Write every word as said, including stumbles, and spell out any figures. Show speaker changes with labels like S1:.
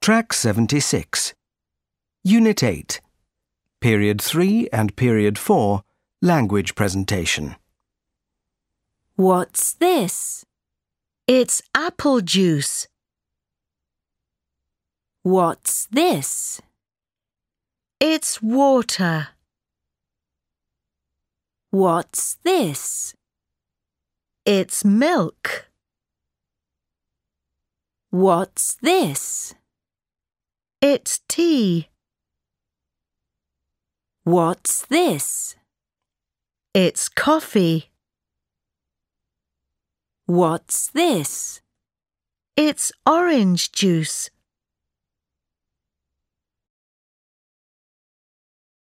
S1: Track seventy-six. Unit eight. Period three and Period four, Language Presentation.
S2: What's this?
S3: It's apple juice.
S2: What's this?
S3: It's water.
S2: What's this?
S3: It's milk.
S2: What's this?
S3: It's tea.
S2: What's this?
S3: It's coffee.
S2: What's this?
S3: It's orange juice.